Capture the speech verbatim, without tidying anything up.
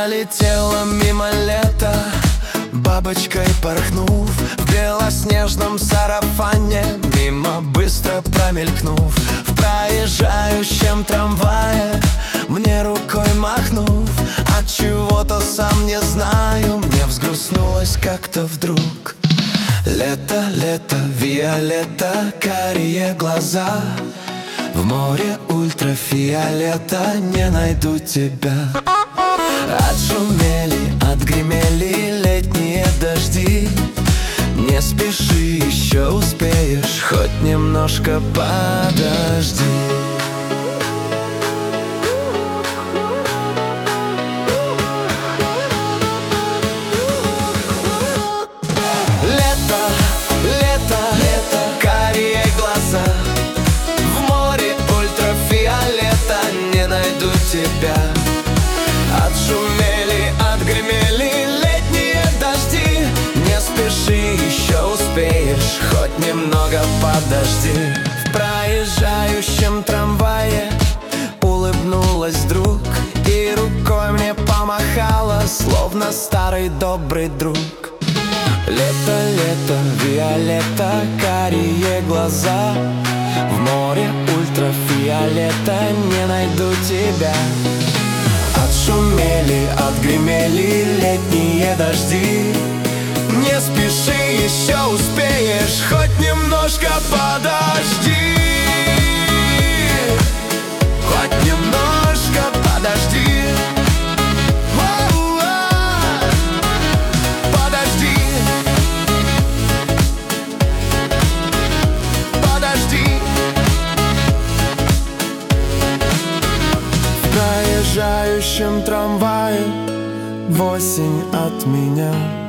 Пролетела мимо лета, бабочкой порхнув, в белоснежном сарафане, мимо быстро промелькнув. В проезжающем трамвае, мне рукой махнув, от чего-то сам не знаю, мне взгрустнулось как-то вдруг. Лето, лето, виолетта, карие глаза, в море ультрафиолета не найду тебя. Отшумели, отгремели летние дожди, не спеши, еще успеешь, хоть немножко подожди. Лето, лето, лето, карие глаза, в море ультрафиолета не найду тебя. Отшумели, отгремели летние дожди, не спеши, еще успеешь, хоть немного подожди. В проезжающем трамвае улыбнулась вдруг и рукой мне помахала, словно старый добрый друг. Лето, лето, виолетта, карие глаза, в море ультрафиолета не найду тебя. Отшумели, отгремели летние дожди, не спеши, еще успеешь, хоть немножко подожди. Хоть немножко подожди. Подожди. Подожди. В проезжающем трамвае в осень от меня